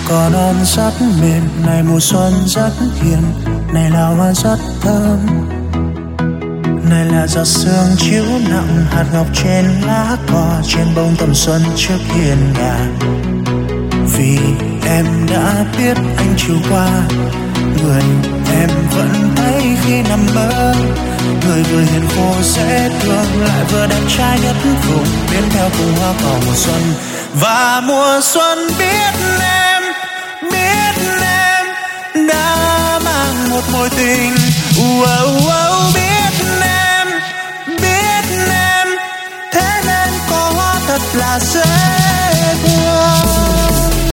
cỏ non rất mềm, này mùa xuân rất hiền, này là hoa rất thơm, này là giọt sương chiếu nặng hạt ngọc trên lá cỏ, trên bông tầm xuân trước hiên nhà. Vì em đã biết anh chiều qua, người em vẫn thấy khi nằm mơ, người vừa hiền khô dễ thương lại vừa đẹp trai nhất vùng, biến theo cùng hoa cỏ mùa xuân. Và mùa xuân biết